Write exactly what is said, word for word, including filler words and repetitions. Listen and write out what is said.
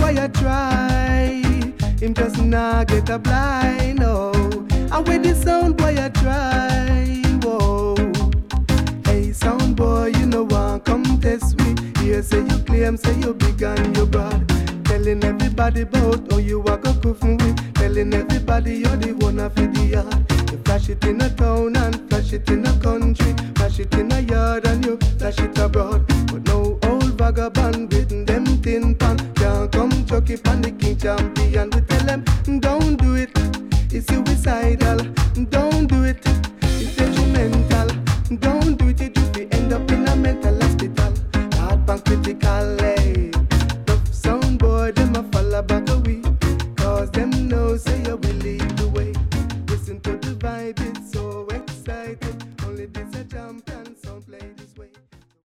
boy I try, him just nah get a blind, oh. And with the sound boy I try, whoa. Hey sound boy, you know one come test me. Here say you claim, say you big and you broad. Telling everybody about how you walk a coffin with. Telling everybody you're the one of the yard. You flash it in a town and flash it in a country. Flash it in a yard and you flash it abroad. But no old vagabond with them tin pan can't come chuck it on the king champion. We tell them, don't do it, it's suicidal. Don't do it, it's detrimental. Don't do it, you will end up in a mental hospital. Hard and critical, eh. Tough sound boy, them a fall back away. Cause them know say you will lead the way. Listen to the vibe, it's so exciting. Only this a champion sound play this.